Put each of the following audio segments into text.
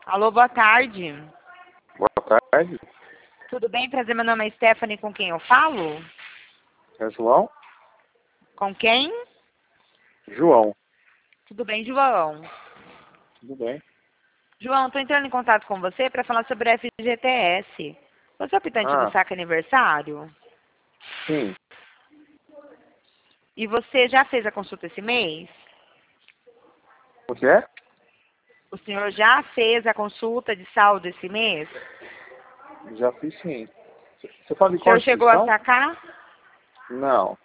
Alô, boa tarde. Boa tarde. Tudo bem? Prazer, meu nome é Stephanie, com quem eu falo? É João? Com quem? João. Tudo bem, João? Tudo bem. João, estou entrando em contato com você para falar sobre a FGTS. Você é optante do Ah, saque aniversário? sim. E você já fez a consulta esse mês? O que é? O senhor já fez a consulta de saldo esse mês? Já fiz sim. Você fala de O qual senhor chegou a instituição? sacar? Não,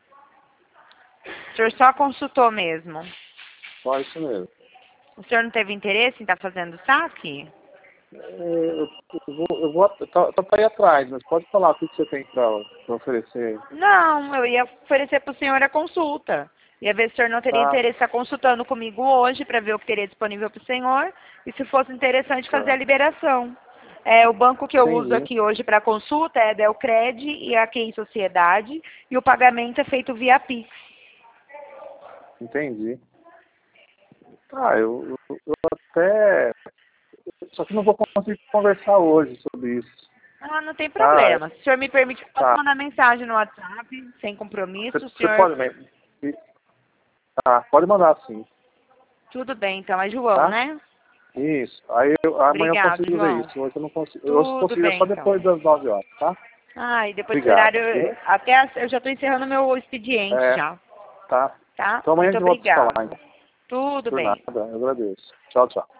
O senhor só consultou mesmo? só isso mesmo. O senhor não teve interesse em estar fazendo saque? Eu vou tá pra ir atrás, mas pode falar o que você tem pra oferecer. Não, eu ia oferecer para o senhor a consulta. Ia ver se o senhor não teria Tá, interesse em estar consultando comigo hoje para ver o que teria disponível para o senhor e se fosse interessante fazer a tá. liberação. O banco que eu uso Entendi, aqui hoje para consulta é a Delcred e a QI Sociedade e o pagamento é feito via Pix. entendi. Tá, eu até... Só que não vou conseguir conversar hoje sobre isso. Ah, não tem Tá, problema. Se o senhor me permite, eu posso tá. mandar mensagem no WhatsApp, sem compromisso. O Você senhor... pode... Tá, pode mandar sim, Tudo bem, então. É João, tá? né? Isso. Amanhã eu Obrigado, consigo ver João. isso. Hoje eu não consigo. Eu Tudo consigo só bem, então. depois das 9 horas, tá? Ah, e depois desse Obrigado, horário, viu? eu já estou encerrando meu expediente É, já, tá. tá? Então amanhã a Muito gente volta a se falar, obrigado. então. Tudo Por bem. nada, eu agradeço. Tchau, tchau.